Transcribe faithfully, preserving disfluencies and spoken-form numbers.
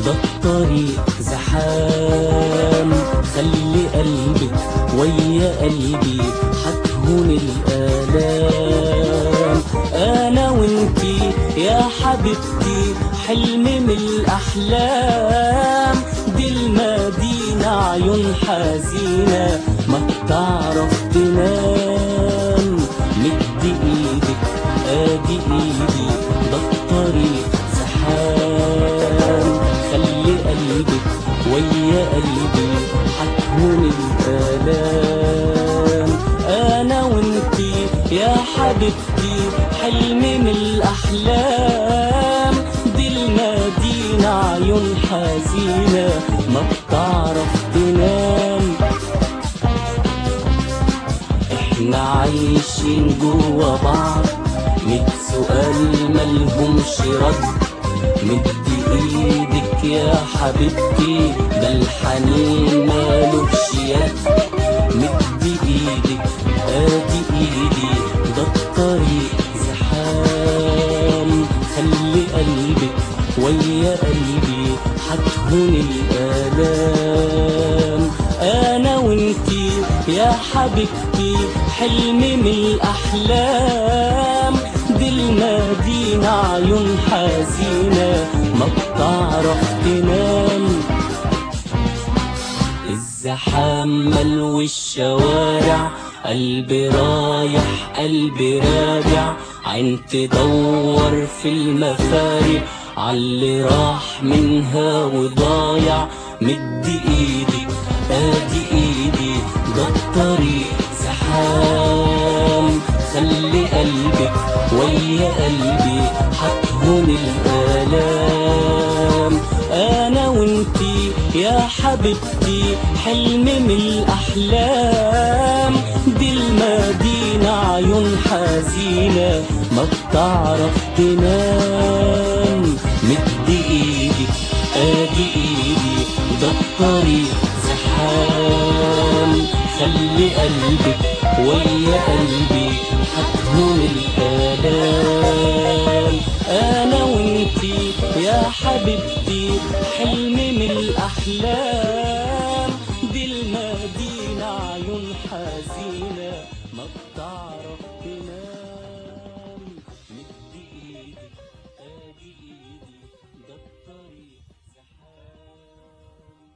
ده الطريق زحام. خلي قلبك ويا قلبي هتهون الآلام. أنا وانتي يا حبيبتي حلم من الأحلام. دي المدينة عيون حزينة ما بتعرف تنام. مد ايدك ادي ايدي ده الطريق زحام. خلي قلبك ويا قلبي هتهون الآلام. أنا وانتي يا حبيبتي حلم من الأحلام. دي المدينة عيون حزينة ما بتعرف تنام. احنا عايشين جوا بعض ميت سؤال ملهمش رد. مدي ايدك يا حبيبتي ده الحنين مالوش يد. مدي ايدك ادي ايدي ده الطريق زحام. خلي قلبك ويا قلبي هتهون الآلام. أنا وانتي يا حبيبتي حلم من الأحلام. دي المدينة عيون حزينة ما بتعرف تنام. الزحام ملو الشوارع قلبي رايح قلبي راجع. عين تدور في المفارق عاللي راح منها وضايع. مدي ايدك ادي ايدي ده الطريق زحام. خلي قلبك ويا قلبي هتهون الآلام. أنا وانتي يا حبيبتي حلم من الأحلام. دي المدينة عيون حزينة ما بتعرف تنام. مدي ايدك ادي ايدي ده الطريق زحام. خلي قلبك ويا قلبي هتهون الآلام. أنا وانتي يا حبيبتي حلم من الأحلام. دي المدينة عيون حزينة